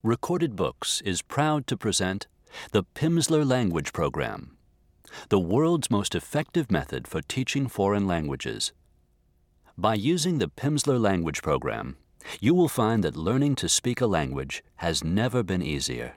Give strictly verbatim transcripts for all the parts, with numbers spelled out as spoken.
Recorded Books is proud to present the Pimsleur Language Program, the world's most effective method for teaching foreign languages. By using the Pimsleur Language Program, you will find that learning to speak a language has never been easier.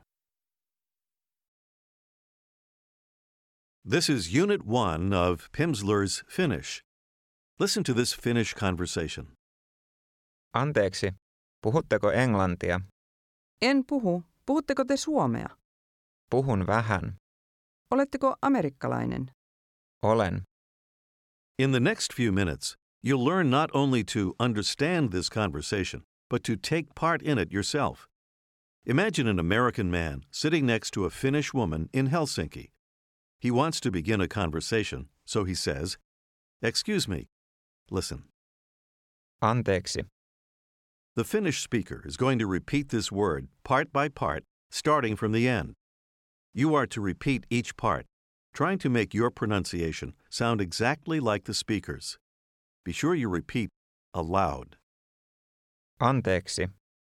This is Unit one of Pimsleur's Finnish. Listen to this Finnish conversation. Anteeksi, puhutteko englantia? En puhu. Puhutteko te suomea? Puhun vähän. Oletteko amerikkalainen? Olen. In the next few minutes, you'll learn not only to understand this conversation, but to take part in it yourself. Imagine an American man sitting next to a Finnish woman in Helsinki. He wants to begin a conversation, so he says, "Excuse me." Listen. Anteeksi. The Finnish speaker is going to repeat this word part by part, starting from the end. You are to repeat each part, trying to make your pronunciation sound exactly like the speaker's. Be sure you repeat aloud. Anteeksi.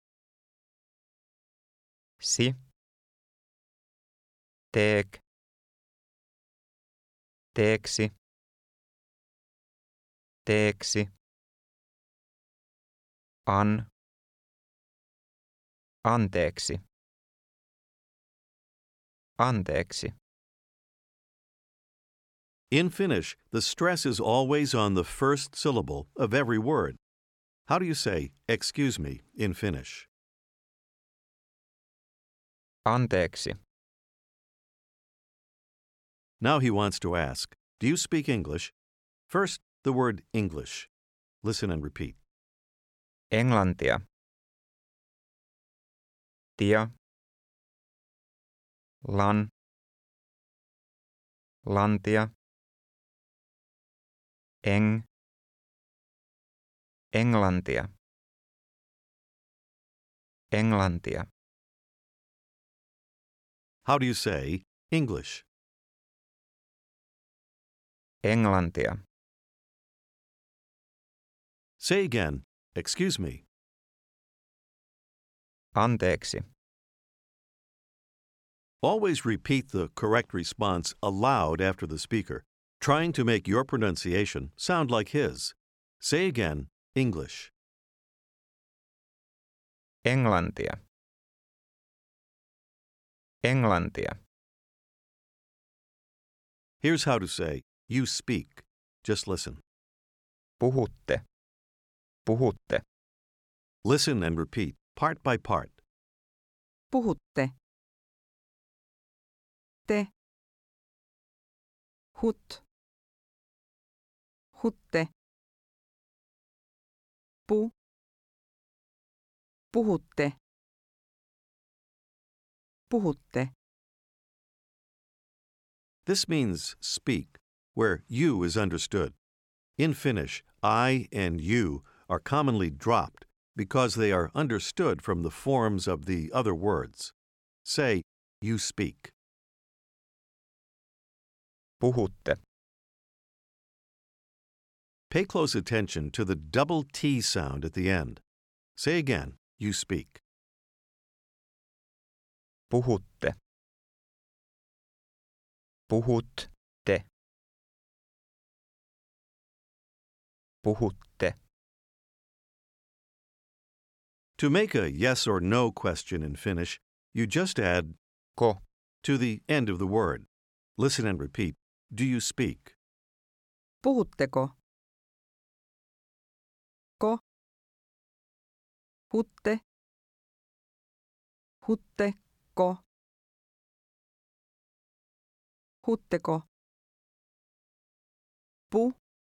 Si. Teek. Teeksi. Teeksi. An. Anteeksi. Anteeksi. In Finnish, the stress is always on the first syllable of every word. How do you say, excuse me, in Finnish? Anteeksi. Now he wants to ask, do you speak English? First, the word English. Listen and repeat. Englantia. Tia. Lan. Lantia. Eng. Englantia. Englantia. How do you say English? Englantia. Say again, excuse me. Anteeksi. Always repeat the correct response aloud after the speaker, trying to make your pronunciation sound like his. Say again, English. Englantia. Englantia. Here's how to say, you speak. Just listen. Puhutte. Puhutte. Listen and repeat, part by part. Puhutte. Te. Hut. Hutte. Pu. Puhutte. Puhutte. This means speak, where you is understood. In Finnish, I and you are commonly dropped because they are understood from the forms of the other words. Say, you speak. Puhutte. Pay close attention to the double T sound at the end. Say again, you speak. Puhutte. Puhutte. Puhutte. To make a yes or no question in Finnish, you just add Ko. to the end of the word. Listen and repeat. Do you speak? Puhutteko? Ko. Hutte. Hutteko. Hutteko. Pu.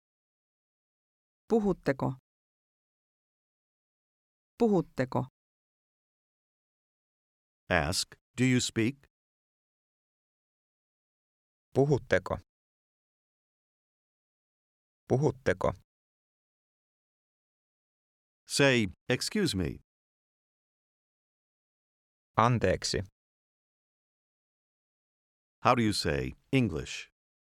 Puhutteko. Puhutteko. Ask, do you speak? Puhutteko. Puhutteko. Say, excuse me. Anteeksi. How do you say English?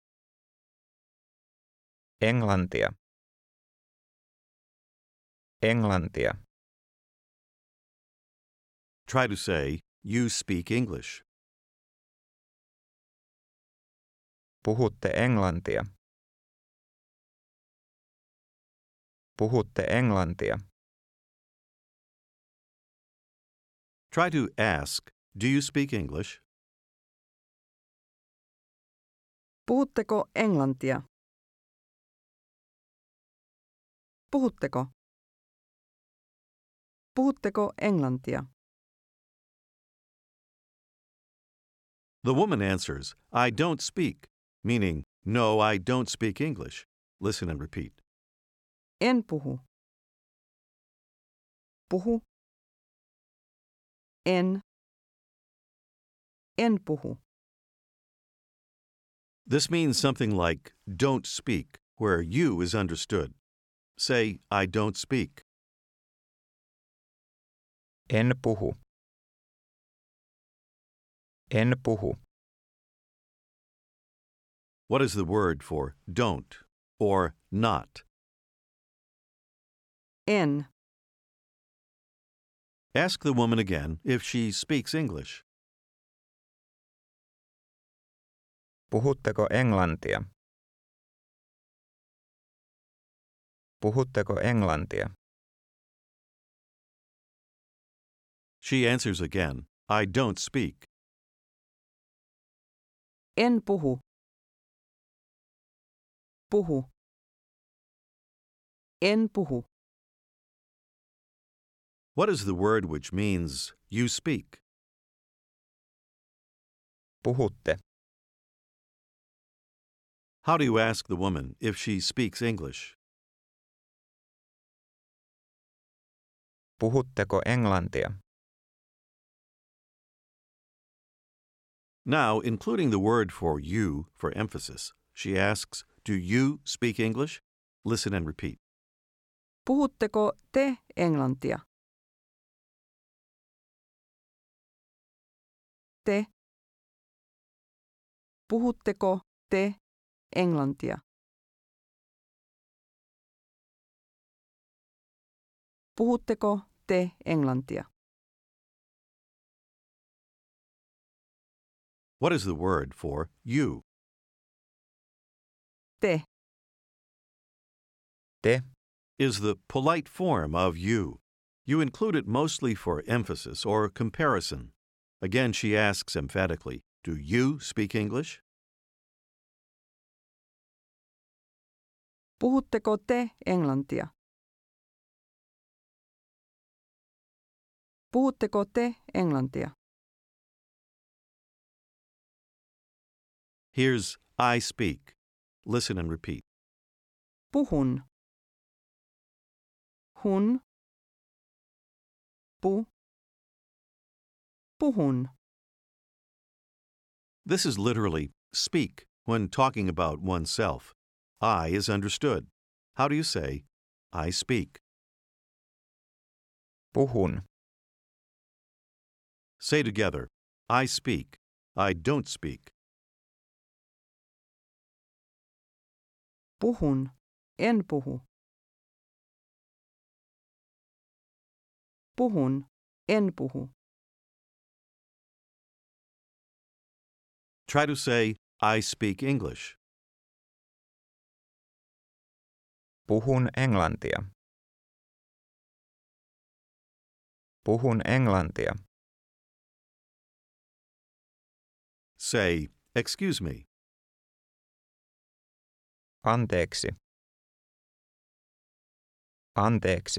Englantia. Englantia. Try to say, you speak English. Puhutte englantia. Puhutte englantia. Try to ask, do you speak English? Puhutteko englantia? Puhutteko? Puhutteko englantia? The woman answers, I don't speak, meaning, no, I don't speak English. Listen and repeat. En puhu. Puhu. En. En puhu. This means something like, don't speak, where you is understood. Say, I don't speak. En puhu. En puhu. What is the word for don't or not? En. Ask the woman again if she speaks English. Puhutteko englantia? Puhutteko englantia? She answers again, I don't speak. En puhu. Puhu. En puhu. What is the word which means you speak? Puhutte. How do you ask the woman if she speaks English? Puhutteko englantia? Now, including the word for you for emphasis, she asks, do you speak English? Listen and repeat. Puhutteko te englantia? Te. Puhutteko te englantia? Puhutteko te englantia? What is the word for you? Te. Te. Is the polite form of you. You include it mostly for emphasis or comparison. Again, she asks emphatically, do you speak English? Puhutteko te englantia? Puhutteko te englantia? Here's I speak. Listen and repeat. Puhun. Hun. Pu. Puhun. This is literally speak when talking about oneself. I is understood. How do you say, I speak? Puhun. Say together, I speak. I don't speak. Puhun. En puhu. Puhun. En puhu. Try to say, I speak English. Puhun englantia. Puhun englantia. Say, excuse me. Anteeksi. Anteeksi.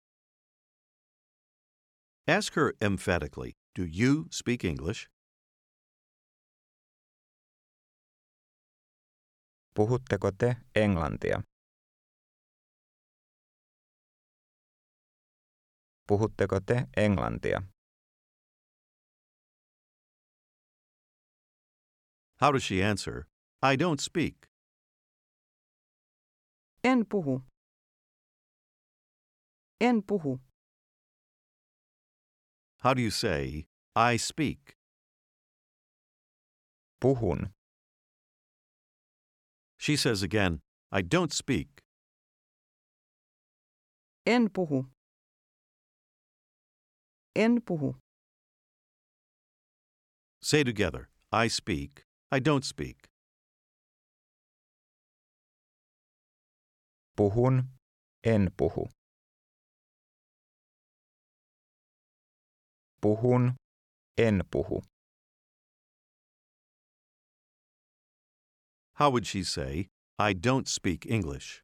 Ask her emphatically, do you speak English? Puhutteko te englantia? Puhutteko te englantia? How does she answer? I don't speak. En puhu. En puhu. How do you say, I speak? Puhun. She says again, I don't speak. En puhu. En puhu. Say together, I speak, I don't speak. Puhun, en puhu. Puhun, en puhu. How would she say, I don't speak English?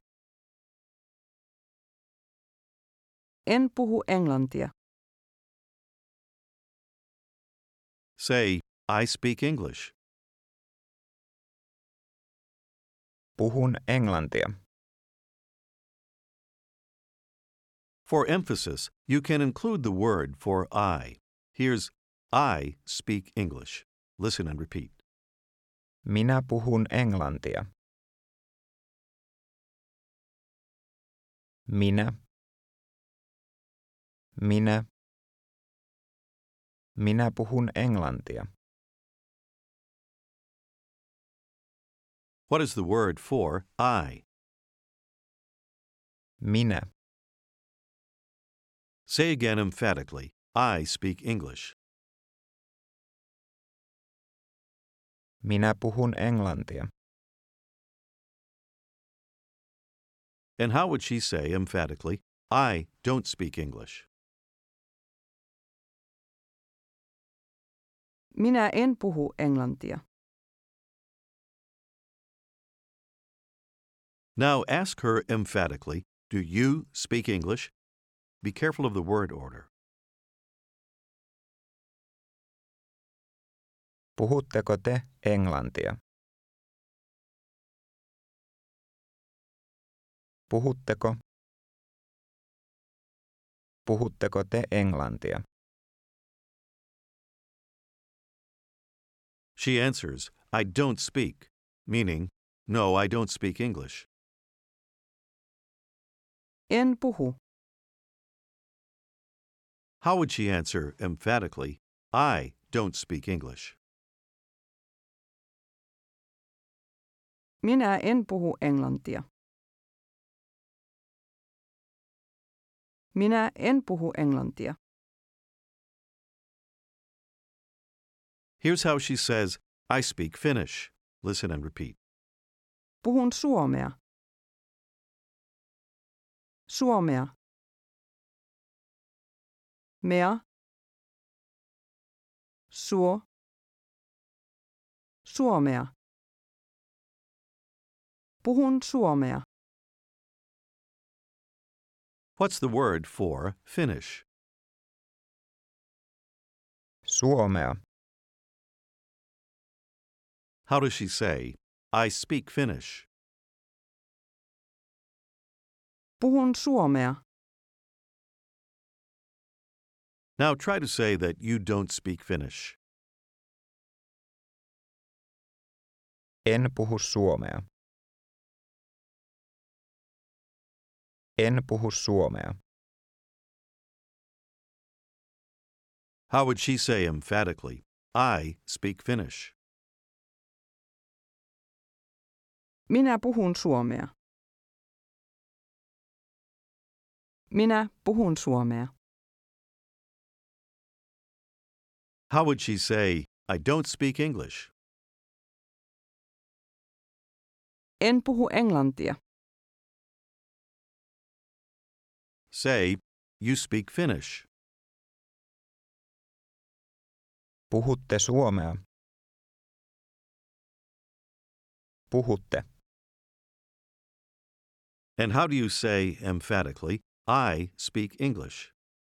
En puhu englantia. Say, I speak English. Puhun englantia. For emphasis, you can include the word for I. Here's I speak English. Listen and repeat. Minä puhun englantia. Minä. Minä. Minä puhun englantia. What is the word for I? Minä. Say again emphatically, I speak English. Minä puhun englantia. And how would she say emphatically, I don't speak English? Minä en puhu englantia. Now ask her emphatically, do you speak English? Be careful of the word order. Puhutteko te englantia? Puhutteko? Puhutteko te englantia? She answers, I don't speak, meaning, no, I don't speak English. En puhu. How would she answer emphatically, I don't speak English? Minä en puhu englantia. Minä en puhu englantia. Here's how she says, I speak Finnish. Listen and repeat. Puhun suomea. Suomea. Mea. Suo. Suomea. Puhun suomea. What's the word for Finnish? Suomea. How does she say, I speak Finnish? Puhun suomea. Now try to say that you don't speak Finnish. En puhu suomea. En puhu suomea. How would she say emphatically, I speak Finnish? Minä puhun suomea. Minä puhun suomea. How would she say, I don't speak English? En puhu englantia. Say, you speak Finnish. Puhutte suomea. Puhutte. And how do you say emphatically, I speak English?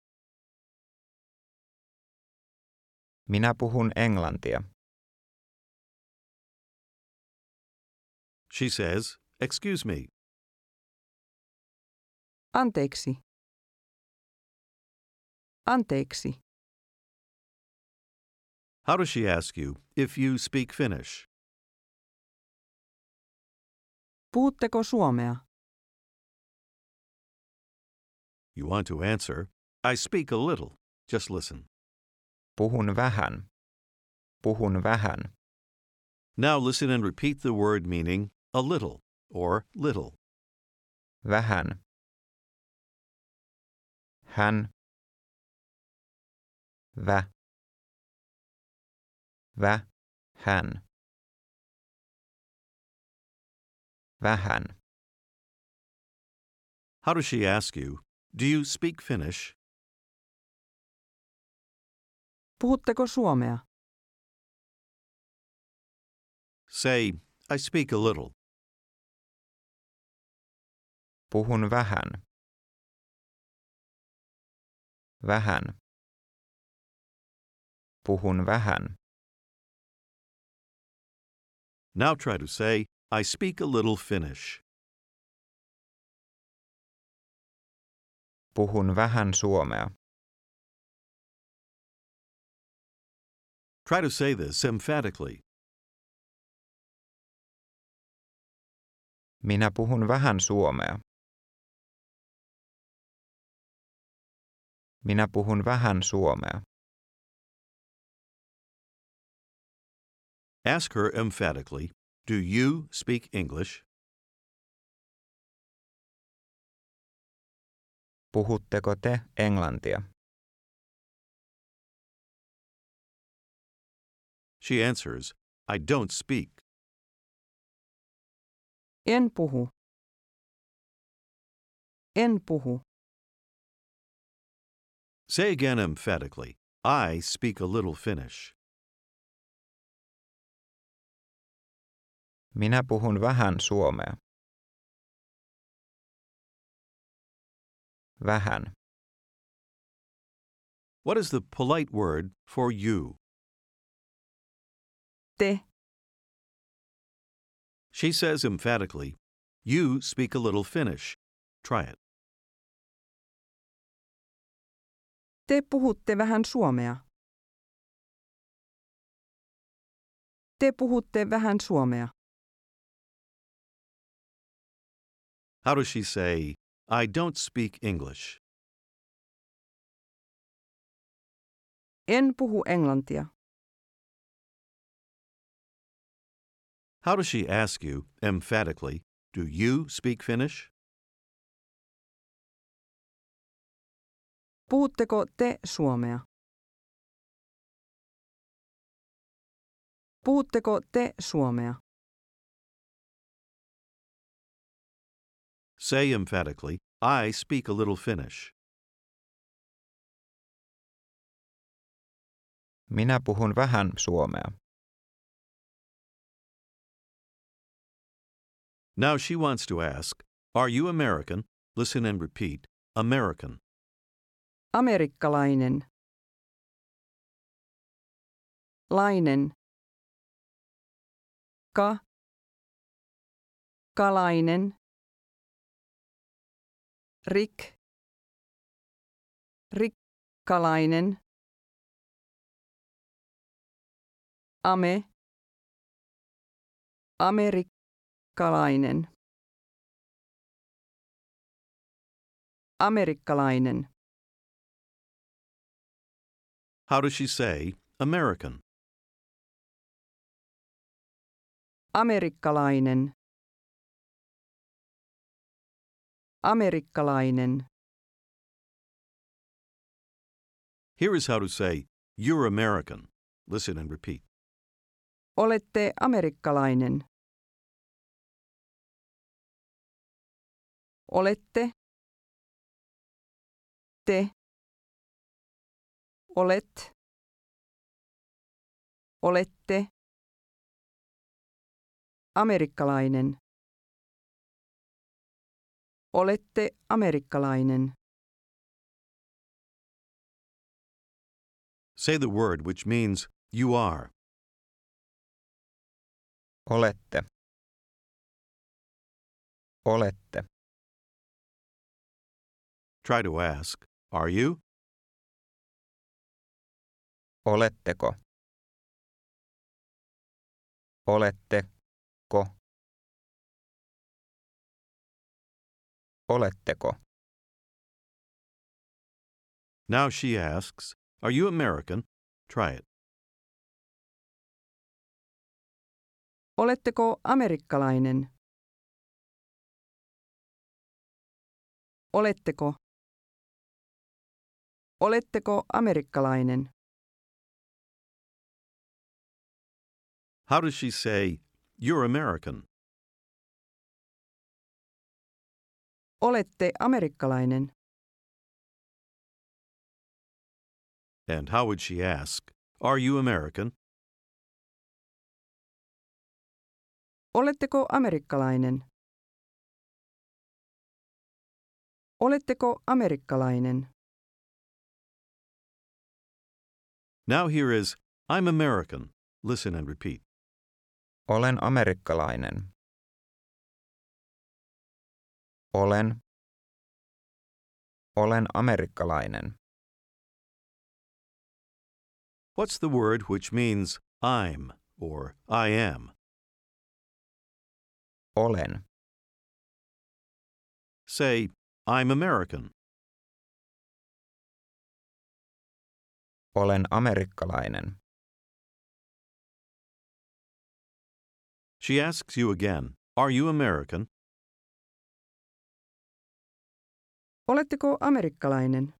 Minä puhun englantia. She says, excuse me. Anteeksi. Anteeksi. How does she ask you if you speak Finnish? Puhutteko suomea? You want to answer, I speak a little. Just listen. Puhun vähän. Puhun vähän. Now listen and repeat the word meaning a little or little. Vähän. Hän. Vä. Vähän. Vähän. How does she ask you, do you speak Finnish? Puhutteko suomea? Say, I speak a little. Puhun vähän. Vähän. Puhun vähän. Now try to say, I speak a little Finnish. Puhun vähän suomea. Try to say this emphatically. Minä puhun vähän suomea. Minä puhun vähän suomea. Ask her emphatically, do you speak English? Puhutteko te englantia? She answers, I don't speak. En puhu. En puhu. Say again emphatically, I speak a little Finnish. Minä puhun vähän suomea. Vähän. What is the polite word for you? Te. She says emphatically, you speak a little Finnish. Try it. Te puhutte vähän suomea. Te puhutte vähän suomea. How does she say, I don't speak English? En puhu englantia. How does she ask you emphatically, do you speak Finnish? Puhutteko te suomea? Puhutteko te suomea? Say emphatically, I speak a little Finnish. Minä puhun vähän suomea. Now she wants to ask, are you American? Listen and repeat, American. Amerikkalainen. Lainen. Ka. Kalainen. Rik. Rikkalainen. Ame. Amerikkalainen. Amerikkalainen. How does she say American? Amerikkalainen. Amerikkalainen. Here is how to say, you're American. Listen and repeat. Olette amerikkalainen. Olette. Te. Olet. Olette. Amerikkalainen. Olette amerikkalainen. Say the word which means you are. Olette. Olette. Try to ask, are you? Oletteko? Oletteko? Oletteko? Now she asks, are you American? Try it. Oletteko amerikkalainen? Oletteko? Oletteko amerikkalainen? How does she say, "You're American"? Olette amerikkalainen. And how would she ask, "Are you American"? Oletteko amerikkalainen? Oletteko amerikkalainen? Now here is, "I'm American." Listen and repeat. Olen amerikkalainen. Olen. Olen amerikkalainen. What's the word which means I'm or I am? Olen. Say, "I'm American." Olen amerikkalainen. She asks you again, "Are you American?" Oletteko amerikkalainen?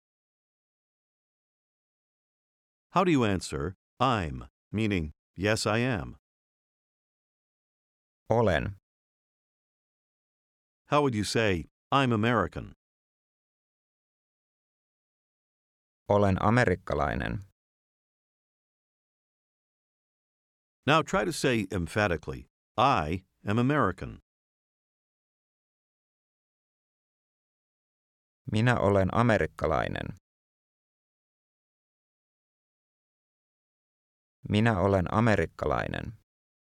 How do you answer, "I'm," meaning, "Yes, I am"? Olen. How would you say, "I'm American"? Olen amerikkalainen. Now try to say emphatically, "I am American." Minä olen amerikkalainen. Minä olen amerikkalainen.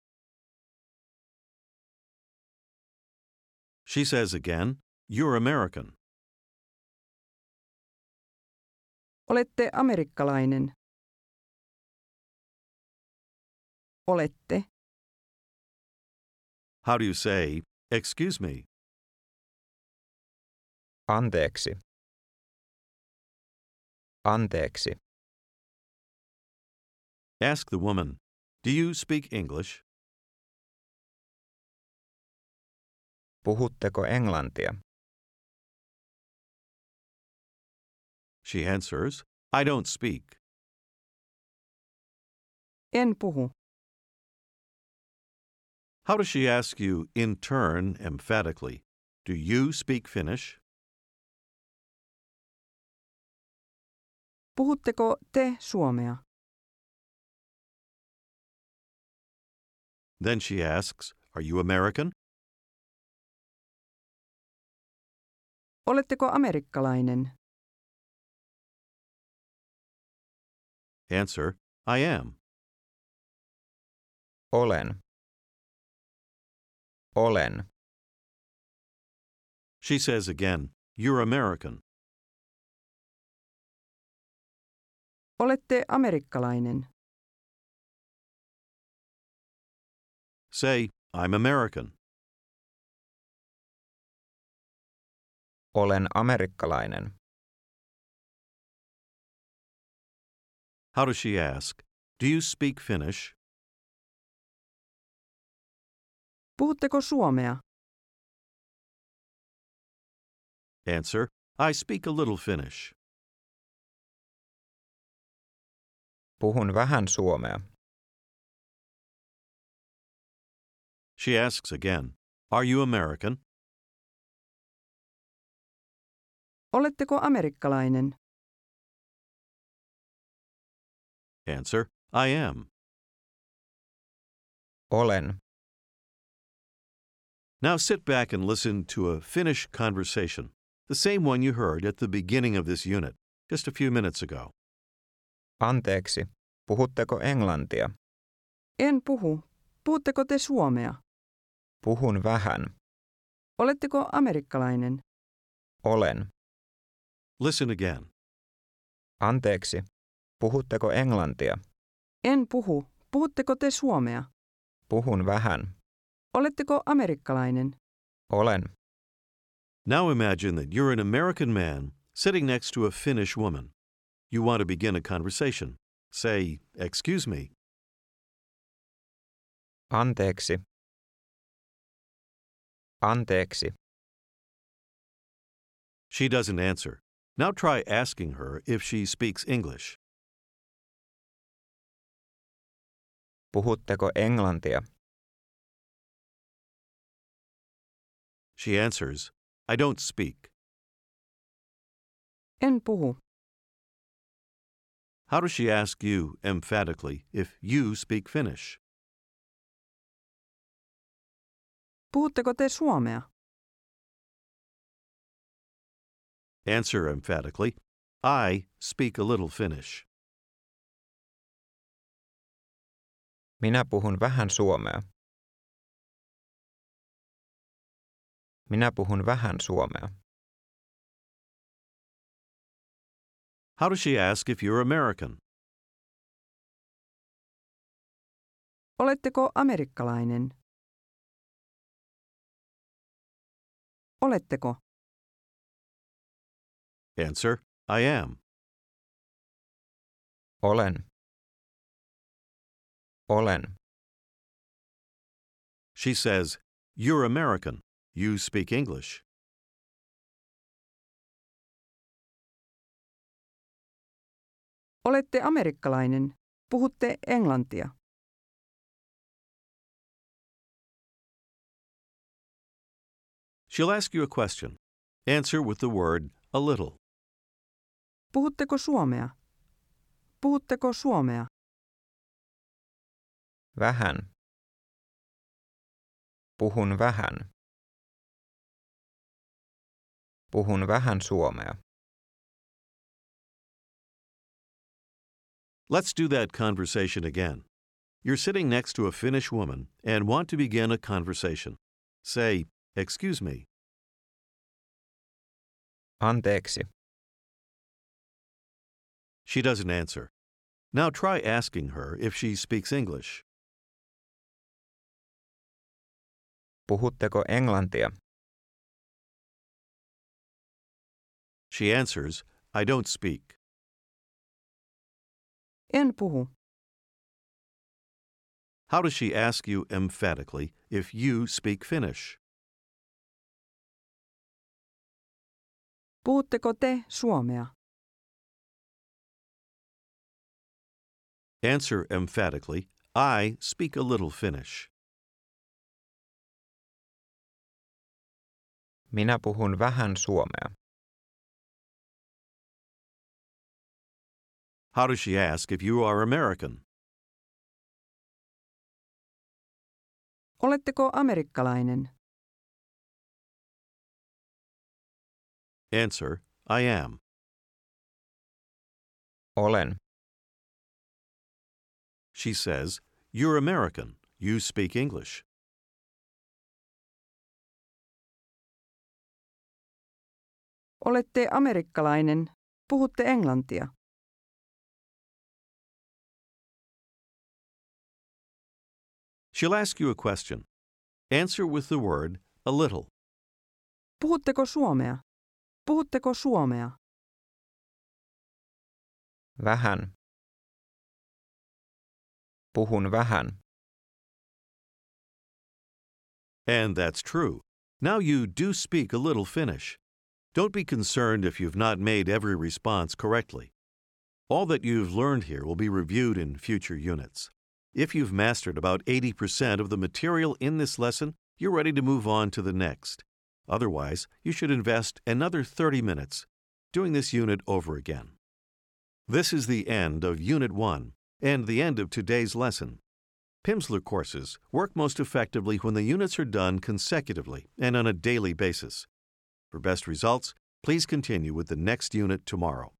She says again, "You're American." Olette amerikkalainen. Olette. How do you say, "Excuse me"? Anteeksi. Anteeksi. Ask the woman, "Do you speak English?" Puhutteko englantia? She answers, "I don't speak." En puhu. How does she ask you in turn emphatically, "Do you speak Finnish?" Puhutteko te suomea? Then she asks, "Are you American?" Oletteko amerikkalainen? Answer, "I am." Olen. Olen. She says again, "You're American." Olette amerikkalainen. Say, "I'm American." Olen amerikkalainen. How does she ask, "Do you speak Finnish?" Puhutteko suomea? Answer, "I speak a little Finnish." Puhun vähän suomea. She asks again, "Are you American?" Oletteko amerikkalainen? Answer, "I am." Olen. Now sit back and listen to a Finnish conversation, the same one you heard at the beginning of this unit, just a few minutes ago. Anteeksi. Puhutteko englantia? En puhu. Puhutteko te suomea? Puhun vähän. Oletteko amerikkalainen? Olen. Listen again. Anteeksi. Puhutteko englantia? En puhu. Puhutteko te suomea? Puhun vähän. Oletteko amerikkalainen? Olen. Now imagine that you're an American man sitting next to a Finnish woman. You want to begin a conversation. Say, "Excuse me." Anteeksi. Anteeksi. She doesn't answer. Now try asking her if she speaks English. Puhutteko englantia? She answers, I don't speak. En puhu. How does she ask you emphatically if you speak Finnish? Puhutteko te suomea? Answer emphatically, I speak a little Finnish. Minä puhun vähän suomea. Minä puhun vähän suomea. How does she ask if you're American? Oletteko amerikkalainen? Oletteko? Answer, I am. Olen. Olen. She says, you're American. You speak English. Olette amerikkalainen. Puhutte englantia. She'll ask you a question. Answer with the word a little. Puhutteko suomea? Puhutteko suomea? Vähän. Puhun vähän. Puhun vähän suomea. Let's do that conversation again. You're sitting next to a Finnish woman and want to begin a conversation. Say, excuse me. Anteeksi. She doesn't answer. Now try asking her if she speaks English. Puhutteko englantia? She answers, I don't speak. En puhu. How does she ask you emphatically if you speak Finnish? Puhutteko te suomea? Answer emphatically, I speak a little Finnish. Minä puhun vähän suomea. How does she ask if you are American? Oletteko amerikkalainen? Answer, I am. Olen. She says, you're American. You speak English. Olette amerikkalainen. Puhutte englantia. She'll ask you a question. Answer with the word a little. Puhutteko suomea? Puhutteko suomea? Vähän. Puhun vähän. And that's true. Now you do speak a little Finnish. Don't be concerned if you've not made every response correctly. All that you've learned here will be reviewed in future units. If you've mastered about eighty percent of the material in this lesson, you're ready to move on to the next. Otherwise, you should invest another thirty minutes doing this unit over again. This is the end of Unit one and the end of today's lesson. Pimsleur courses work most effectively when the units are done consecutively and on a daily basis. For best results, please continue with the next unit tomorrow.